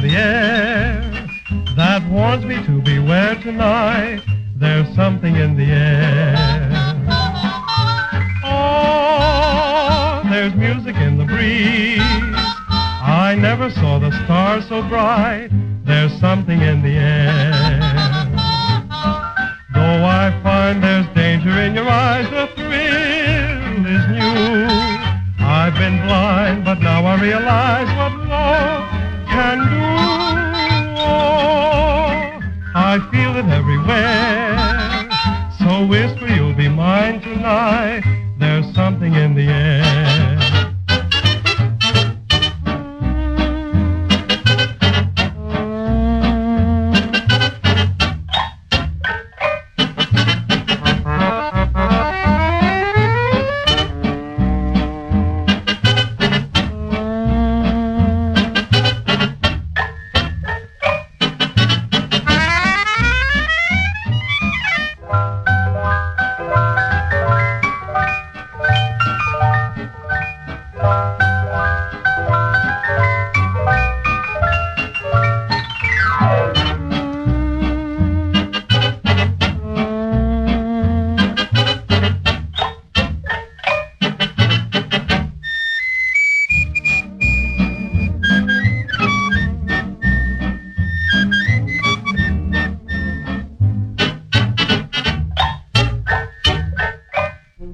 in the air that warns me to beware tonight. There's something in the air. Oh, there's music in the breeze. I never saw the stars so bright. There's something in the air. Though I find there's danger in your eyes, the thrill is new. I've been blind, but now I realize what love can do. Oh, I feel it everywhere. So whisper you'll be mine tonight. There's something in the air.